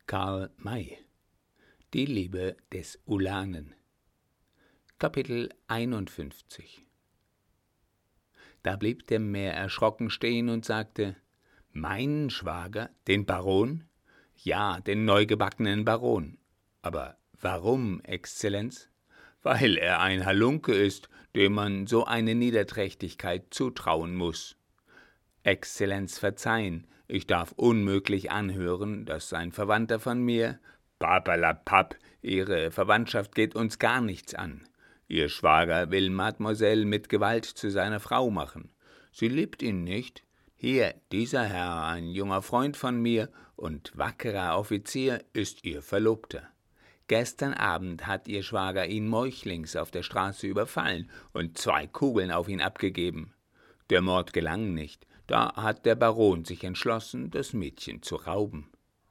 Karl May. Die Liebe des Ulanen. Kapitel 51. Da blieb der Mehr erschrocken stehen und sagte: »Meinen Schwager, den Baron?« »Ja, den neugebackenen Baron.« »Aber warum, Exzellenz?« »Weil er ein Halunke ist, dem man so eine Niederträchtigkeit zutrauen muß.« »Exzellenz verzeihen, ich darf unmöglich anhören, dass ein Verwandter von mir...« »Papperlapapp, Ihre Verwandtschaft geht uns gar nichts an. Ihr Schwager will Mademoiselle mit Gewalt zu seiner Frau machen. Sie liebt ihn nicht. Hier, dieser Herr, ein junger Freund von mir und wackerer Offizier, ist ihr Verlobter. Gestern Abend hat ihr Schwager ihn meuchlings auf der Straße überfallen und 2 Kugeln auf ihn abgegeben. Der Mord gelang nicht. Da hat der Baron sich entschlossen, das Mädchen zu rauben.«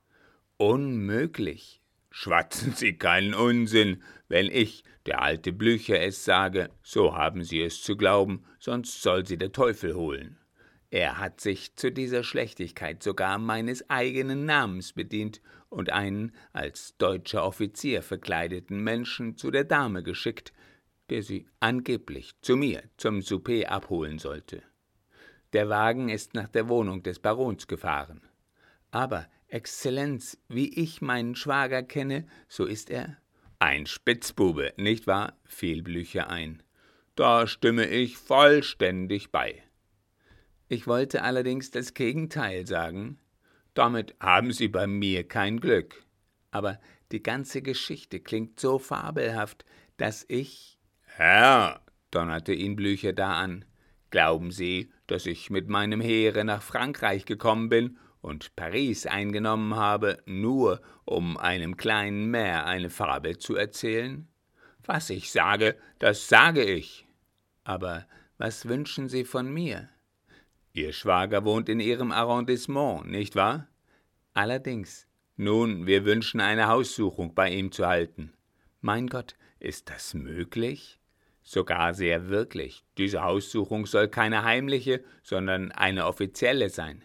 »Unmöglich!« »Schwatzen Sie keinen Unsinn. Wenn ich, der alte Blücher, es sage, so haben Sie es zu glauben, sonst soll Sie der Teufel holen. Er hat sich zu dieser Schlechtigkeit sogar meines eigenen Namens bedient und einen als deutscher Offizier verkleideten Menschen zu der Dame geschickt, der sie angeblich zu mir zum Souper abholen sollte. Der Wagen ist nach der Wohnung des Barons gefahren. Aber, Exzellenz, wie ich meinen Schwager kenne, so ist er...« »Ein Spitzbube, nicht wahr?« fiel Blücher ein. »Da stimme ich vollständig bei.« »Ich wollte allerdings das Gegenteil sagen.« »Damit haben Sie bei mir kein Glück. Aber die ganze Geschichte klingt so fabelhaft, dass ich...« »Herr«, donnerte ihn Blücher da an, »glauben Sie, dass ich mit meinem Heere nach Frankreich gekommen bin und Paris eingenommen habe, nur um einem kleinen Mehr eine Fabel zu erzählen? Was ich sage, das sage ich. Aber was wünschen Sie von mir? Ihr Schwager wohnt in Ihrem Arrondissement, nicht wahr?« »Allerdings.« »Nun, wir wünschen eine Haussuchung bei ihm zu halten.« »Mein Gott, ist das möglich?« »Sogar sehr wirklich. Diese Haussuchung soll keine heimliche, sondern eine offizielle sein.«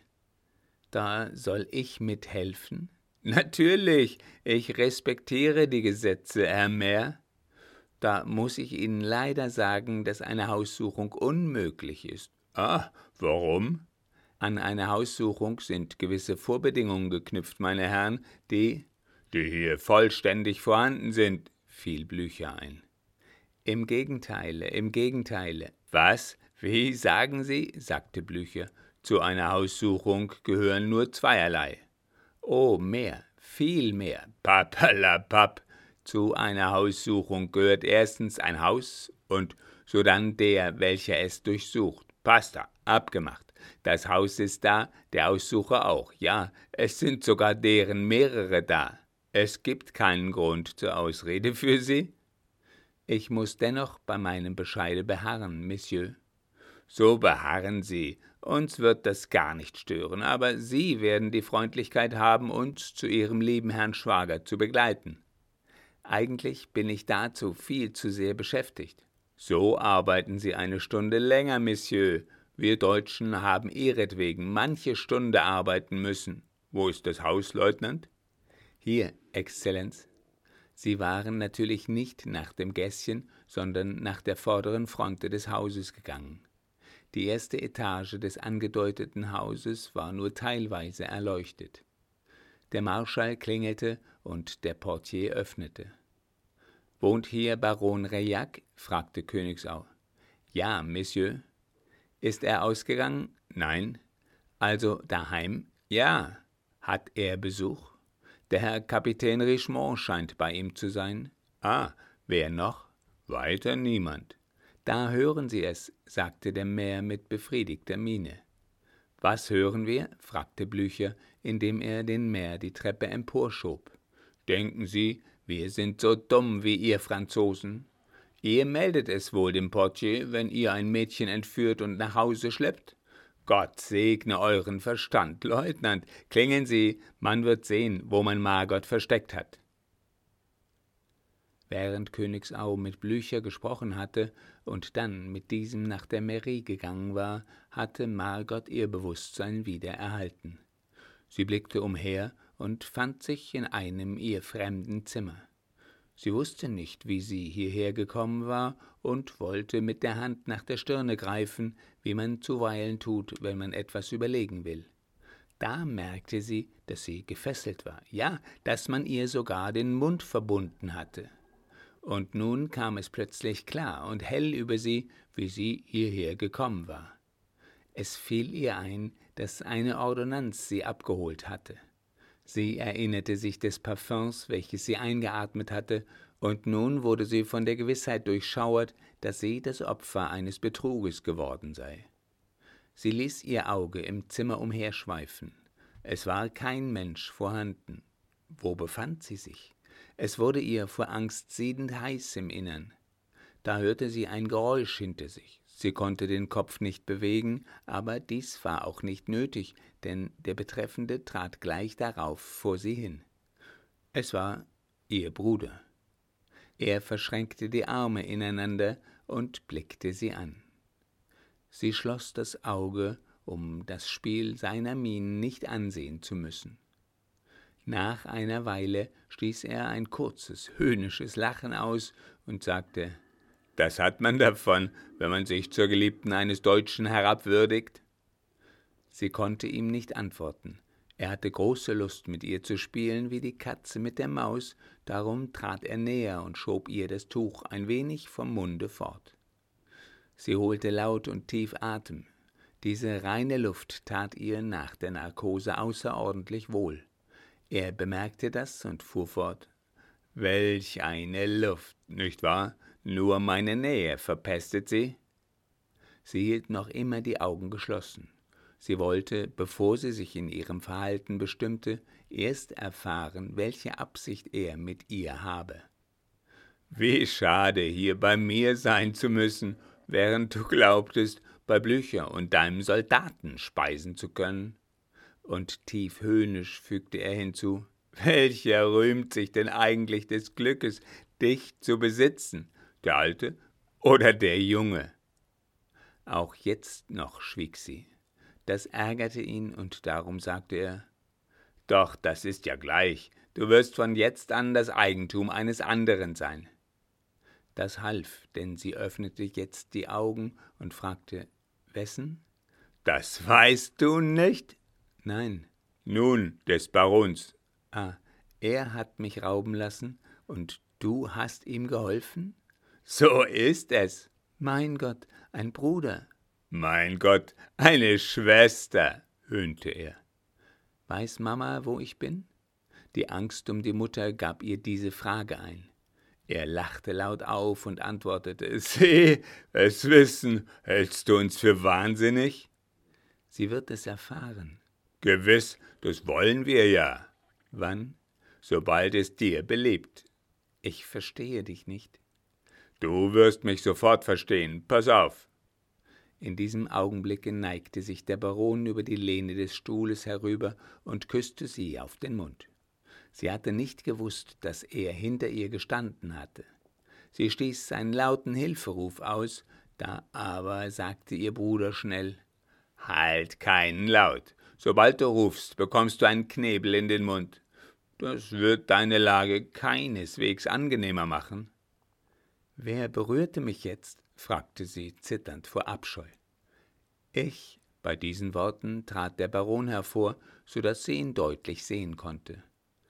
»Da soll ich mithelfen?« »Natürlich, ich respektiere die Gesetze, Herr Mehr.« »Da muss ich Ihnen leider sagen, dass eine Haussuchung unmöglich ist.« »Ah, warum?« »An eine Haussuchung sind gewisse Vorbedingungen geknüpft, meine Herren, die hier vollständig vorhanden sind«, fiel Blücher ein. Im Gegenteile. »Was? Wie sagen Sie?« sagte Blücher. »Zu einer Haussuchung gehören nur zweierlei.« »Oh, mehr, viel mehr.« »Papperlapapp! Zu einer Haussuchung gehört erstens ein Haus und sodann der, welcher es durchsucht. Basta, abgemacht. Das Haus ist da, der Aussucher auch. Ja, es sind sogar deren mehrere da. Es gibt keinen Grund zur Ausrede für Sie.« »Ich muss dennoch bei meinem Bescheide beharren, Monsieur.« »So beharren Sie. Uns wird das gar nicht stören, aber Sie werden die Freundlichkeit haben, uns zu Ihrem lieben Herrn Schwager zu begleiten.« »Eigentlich bin ich dazu viel zu sehr beschäftigt.« »So arbeiten Sie eine Stunde länger, Monsieur. Wir Deutschen haben ihretwegen manche Stunde arbeiten müssen. Wo ist das Haus, Leutnant?« »Hier, Exzellenz.« Sie waren natürlich nicht nach dem Gässchen, sondern nach der vorderen Fronte des Hauses gegangen. Die erste Etage des angedeuteten Hauses war nur teilweise erleuchtet. Der Marschall klingelte und der Portier öffnete. »Wohnt hier Baron Reillac?« fragte Königsau. »Ja, Monsieur.« »Ist er ausgegangen?« »Nein.« »Also daheim?« »Ja.« »Hat er Besuch?« »Der Herr Kapitän Richemont scheint bei ihm zu sein.« »Ah, wer noch?« »Weiter niemand.« »Da hören Sie es«, sagte der Mehr mit befriedigter Miene. »Was hören wir?« fragte Blücher, indem er den Mehr die Treppe emporschob. »Denken Sie, wir sind so dumm wie ihr Franzosen? Ihr meldet es wohl dem Portier, wenn ihr ein Mädchen entführt und nach Hause schleppt? Gott segne euren Verstand, Leutnant. Klingeln Sie, man wird sehen, wo man Margot versteckt hat.« Während Königsau mit Blücher gesprochen hatte und dann mit diesem nach der Mairie gegangen war, hatte Margot ihr Bewusstsein wieder erhalten. Sie blickte umher und fand sich in einem ihr fremden Zimmer. Sie wusste nicht, wie sie hierher gekommen war, und wollte mit der Hand nach der Stirne greifen, wie man zuweilen tut, wenn man etwas überlegen will. Da merkte sie, dass sie gefesselt war, ja, dass man ihr sogar den Mund verbunden hatte. Und nun kam es plötzlich klar und hell über sie, wie sie hierher gekommen war. Es fiel ihr ein, dass eine Ordonnanz sie abgeholt hatte. Sie erinnerte sich des Parfüms, welches sie eingeatmet hatte, und nun wurde sie von der Gewissheit durchschauert, dass sie das Opfer eines Betruges geworden sei. Sie ließ ihr Auge im Zimmer umherschweifen. Es war kein Mensch vorhanden. Wo befand sie sich? Es wurde ihr vor Angst siedend heiß im Innern. Da hörte sie ein Geräusch hinter sich. Sie konnte den Kopf nicht bewegen, aber dies war auch nicht nötig, denn der Betreffende trat gleich darauf vor sie hin. Es war ihr Bruder. Er verschränkte die Arme ineinander und blickte sie an. Sie schloss das Auge, um das Spiel seiner Mienen nicht ansehen zu müssen. Nach einer Weile stieß er ein kurzes, höhnisches Lachen aus und sagte: »Das hat man davon, wenn man sich zur Geliebten eines Deutschen herabwürdigt.« Sie konnte ihm nicht antworten. Er hatte große Lust, mit ihr zu spielen, wie die Katze mit der Maus, darum trat er näher und schob ihr das Tuch ein wenig vom Munde fort. Sie holte laut und tief Atem. Diese reine Luft tat ihr nach der Narkose außerordentlich wohl. Er bemerkte das und fuhr fort: »Welch eine Luft, nicht wahr? Nur meine Nähe verpestet sie.« Sie hielt noch immer die Augen geschlossen. Sie wollte, bevor sie sich in ihrem Verhalten bestimmte, erst erfahren, welche Absicht er mit ihr habe. »Wie schade, hier bei mir sein zu müssen, während du glaubtest, bei Blücher und deinem Soldaten speisen zu können.« Und tief höhnisch fügte er hinzu: »Welcher rühmt sich denn eigentlich des Glückes, dich zu besitzen, der Alte oder der Junge?« Auch jetzt noch schwieg sie. Das ärgerte ihn, und darum sagte er: »Doch, das ist ja gleich. Du wirst von jetzt an das Eigentum eines anderen sein.« Das half, denn sie öffnete jetzt die Augen und fragte: »Wessen?« »Das weißt du nicht?« »Nein.« »Nun, des Barons.« »Ah, er hat mich rauben lassen, und du hast ihm geholfen?« »So ist es.« »Mein Gott, ein Bruder.« »Mein Gott, eine Schwester«, höhnte er. »Weiß Mama, wo ich bin?« Die Angst um die Mutter gab ihr diese Frage ein. Er lachte laut auf und antwortete: »Sie es wissen, hältst du uns für wahnsinnig?« »Sie wird es erfahren.« »Gewiss, das wollen wir ja.« »Wann?« »Sobald es dir beliebt.« »Ich verstehe dich nicht.« »Du wirst mich sofort verstehen. Pass auf.« In diesem Augenblicke neigte sich der Baron über die Lehne des Stuhles herüber und küsste sie auf den Mund. Sie hatte nicht gewusst, dass er hinter ihr gestanden hatte. Sie stieß einen lauten Hilferuf aus, da aber sagte ihr Bruder schnell: »Halt keinen Laut. Sobald du rufst, bekommst du einen Knebel in den Mund. Das wird deine Lage keineswegs angenehmer machen.« »Wer berührte mich jetzt?« fragte sie, zitternd vor Abscheu. »Ich.« Bei diesen Worten trat der Baron hervor, so dass sie ihn deutlich sehen konnte.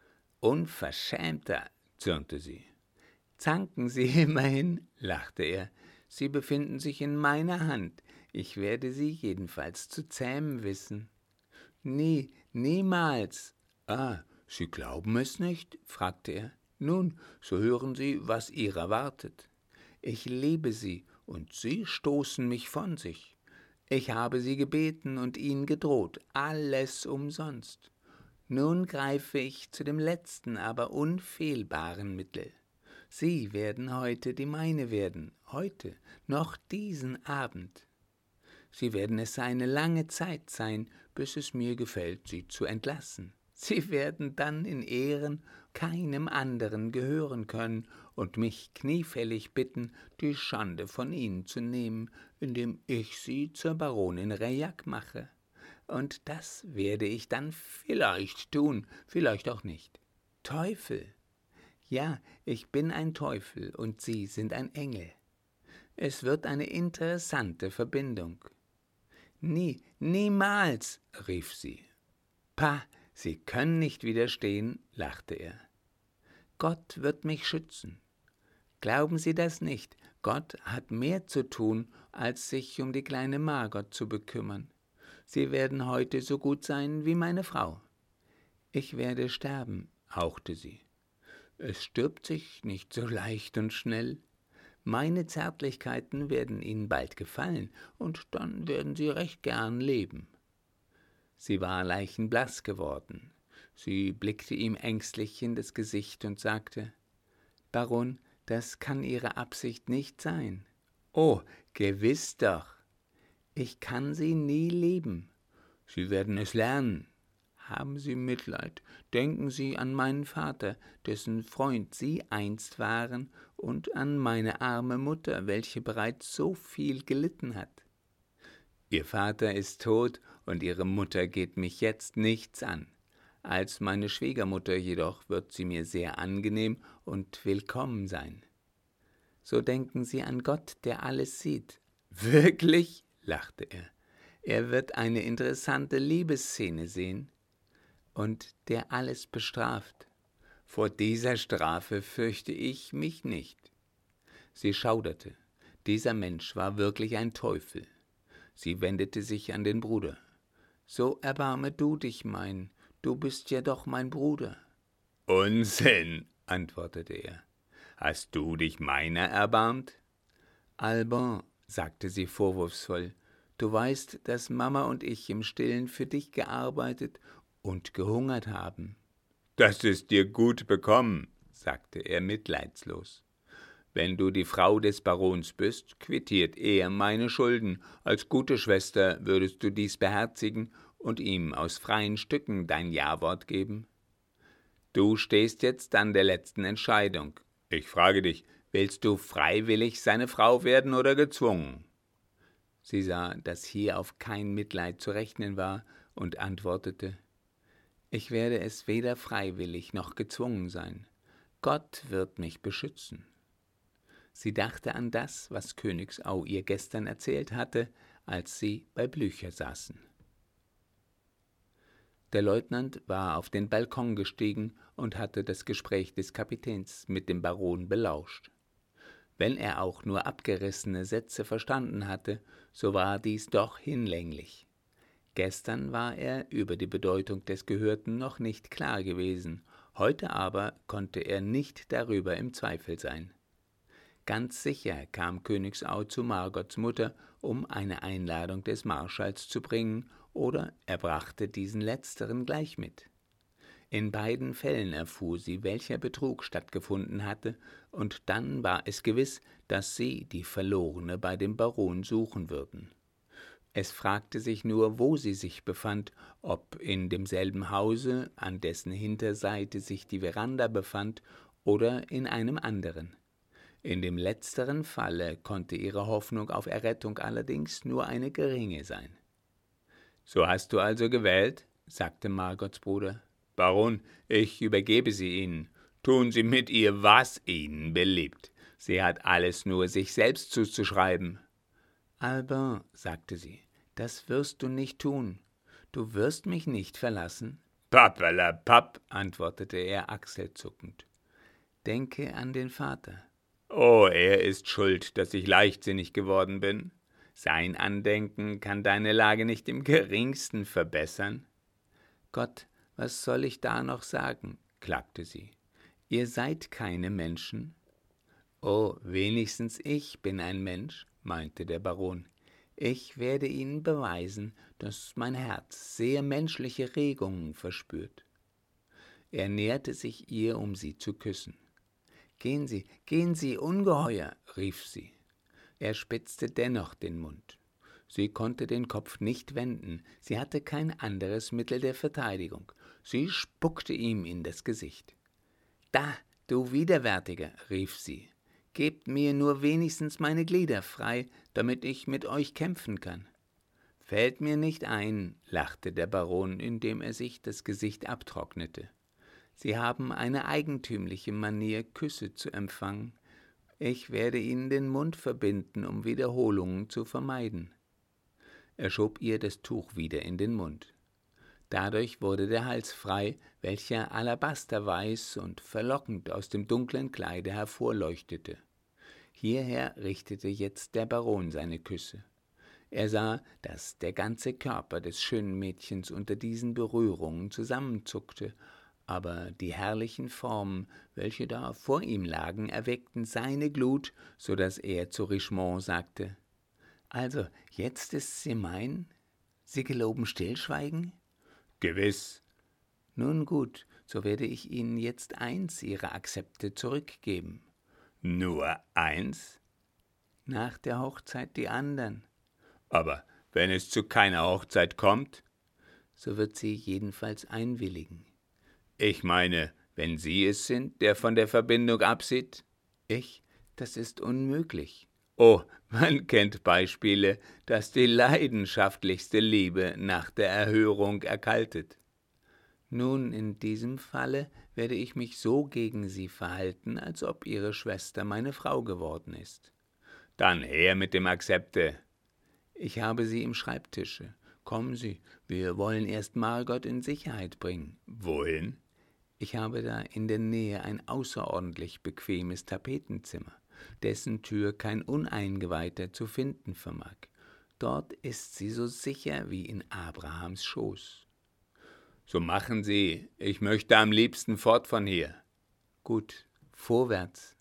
»Unverschämter«, zürnte sie. »Zanken Sie immerhin«, lachte er. »Sie befinden sich in meiner Hand. Ich werde Sie jedenfalls zu zähmen wissen.« »Nie, niemals.« »Ah, Sie glauben es nicht?« fragte er. »Nun, so hören Sie, was Ihr erwartet. Ich liebe Sie, und Sie stoßen mich von sich. Ich habe Sie gebeten und Ihnen gedroht, alles umsonst. Nun greife ich zu dem letzten, aber unfehlbaren Mittel. Sie werden heute die meine werden, heute, noch diesen Abend. Sie werden es eine lange Zeit sein, bis es mir gefällt, Sie zu entlassen. Sie werden dann in Ehren keinem anderen gehören können und mich kniefällig bitten, die Schande von Ihnen zu nehmen, indem ich Sie zur Baronin Reilhac mache. und das werde ich dann vielleicht tun, vielleicht auch nicht. Teufel! Ja, ich bin ein Teufel und Sie sind ein Engel. Es wird eine interessante Verbindung. Niemals, rief sie. Pah, Sie können nicht widerstehen, lachte er. Gott wird mich schützen. Glauben Sie das nicht? Gott hat mehr zu tun, als sich um die kleine Margot zu bekümmern. Sie werden heute so gut sein wie meine Frau. Ich werde sterben, hauchte sie. Es stirbt sich nicht so leicht und schnell. Meine Zärtlichkeiten werden Ihnen bald gefallen, und dann werden Sie recht gern leben. Sie war leichenblaß geworden. Sie blickte ihm ängstlich in das Gesicht und sagte, »Baron, das kann Ihre Absicht nicht sein.« »Oh, gewiss doch. Ich kann Sie nie lieben. Sie werden es lernen. Haben Sie Mitleid, denken Sie an meinen Vater, dessen Freund Sie einst waren, und an meine arme Mutter, welche bereits so viel gelitten hat. Ihr Vater ist tot, und Ihre Mutter geht mich jetzt nichts an. Als meine Schwiegermutter jedoch wird sie mir sehr angenehm und willkommen sein. So denken Sie an Gott, der alles sieht.« »Wirklich?« lachte er. »Er wird eine interessante Liebesszene sehen, und der alles bestraft. Vor dieser Strafe fürchte ich mich nicht.« Sie schauderte. Dieser Mensch war wirklich ein Teufel. Sie wendete sich an den Bruder. »So erbarme du dich, du bist ja doch mein Bruder.« »Unsinn«, antwortete er. »Hast du dich meiner erbarmt?« »Alban«, sagte sie vorwurfsvoll, »du weißt, dass Mama und ich im Stillen für dich gearbeitet und gehungert haben.« »Das ist dir gut bekommen«, sagte er mitleidslos. »Wenn du die Frau des Barons bist, quittiert er meine Schulden. Als gute Schwester würdest du dies beherzigen und ihm aus freien Stücken dein Ja-Wort geben? Du stehst jetzt an der letzten Entscheidung. Ich frage dich, willst du freiwillig seine Frau werden oder gezwungen?« Sie sah, dass hier auf kein Mitleid zu rechnen war, und antwortete, »Ich werde es weder freiwillig noch gezwungen sein. Gott wird mich beschützen.« Sie dachte an das, was Königsau ihr gestern erzählt hatte, als sie bei Blücher saßen. Der Leutnant war auf den Balkon gestiegen und hatte das Gespräch des Kapitäns mit dem Baron belauscht. Wenn er auch nur abgerissene Sätze verstanden hatte, so war dies doch hinlänglich. Gestern war er über die Bedeutung des Gehörten noch nicht klar gewesen, heute aber konnte er nicht darüber im Zweifel sein. Ganz sicher kam Königsau zu Margots Mutter, um eine Einladung des Marschalls zu bringen, oder er brachte diesen letzteren gleich mit. In beiden Fällen erfuhr sie, welcher Betrug stattgefunden hatte, und dann war es gewiss, dass sie die Verlorene bei dem Baron suchen würden. Es fragte sich nur, wo sie sich befand, ob in demselben Hause, an dessen Hinterseite sich die Veranda befand, oder in einem anderen. In dem letzteren Falle konnte ihre Hoffnung auf Errettung allerdings nur eine geringe sein. »So hast du also gewählt?« sagte Margots Bruder. »Baron, ich übergebe sie Ihnen. Tun Sie mit ihr, was Ihnen beliebt. Sie hat alles nur sich selbst zuzuschreiben.« »Alban«, sagte sie, »das wirst du nicht tun. Du wirst mich nicht verlassen.« »Pappalapapp«, antwortete er achselzuckend. »Denke an den Vater.« »Oh, er ist schuld, dass ich leichtsinnig geworden bin. Sein Andenken kann deine Lage nicht im geringsten verbessern.« »Gott, was soll ich da noch sagen?«, klagte sie. »Ihr seid keine Menschen.« »Oh, wenigstens ich bin ein Mensch«, meinte der Baron. »Ich werde Ihnen beweisen, dass mein Herz sehr menschliche Regungen verspürt.« Er näherte sich ihr, um sie zu küssen. Gehen Sie, Ungeheuer«, rief sie. Er spitzte dennoch den Mund. Sie konnte den Kopf nicht wenden, sie hatte kein anderes Mittel der Verteidigung. Sie spuckte ihm in das Gesicht. »Da, du Widerwärtiger«, rief sie, »gebt mir nur wenigstens meine Glieder frei, damit ich mit euch kämpfen kann.« »Fällt mir nicht ein«, lachte der Baron, indem er sich das Gesicht abtrocknete. »Sie haben eine eigentümliche Manier, Küsse zu empfangen. Ich werde Ihnen den Mund verbinden, um Wiederholungen zu vermeiden.« Er schob ihr das Tuch wieder in den Mund. Dadurch wurde der Hals frei, welcher alabasterweiß und verlockend aus dem dunklen Kleide hervorleuchtete. Hierher richtete jetzt der Baron seine Küsse. Er sah, dass der ganze Körper des schönen Mädchens unter diesen Berührungen zusammenzuckte, aber die herrlichen Formen, welche da vor ihm lagen, erweckten seine Glut, so daß er zu Richemont sagte: »Also, jetzt ist sie mein? Sie geloben Stillschweigen?« »Gewiss.« »Nun gut, so werde ich Ihnen jetzt eins Ihrer Akzepte zurückgeben.« »Nur eins?« »Nach der Hochzeit die andern.« »Aber wenn es zu keiner Hochzeit kommt?« »So wird sie jedenfalls einwilligen.« »Ich meine, wenn Sie es sind, der von der Verbindung absieht?« »Ich? Das ist unmöglich.« »Oh, man kennt Beispiele, dass die leidenschaftlichste Liebe nach der Erhörung erkaltet.« »Nun, in diesem Falle werde ich mich so gegen Sie verhalten, als ob Ihre Schwester meine Frau geworden ist.« »Dann her mit dem Akzepte.« »Ich habe sie im Schreibtische. Kommen Sie, wir wollen erst Margot in Sicherheit bringen.« »Wohin?« »Ich habe da in der Nähe ein außerordentlich bequemes Tapetenzimmer, dessen Tür kein Uneingeweihter zu finden vermag. Dort ist sie so sicher wie in Abrahams Schoß.« »So machen Sie, ich möchte am liebsten fort von hier.« »Gut, vorwärts.«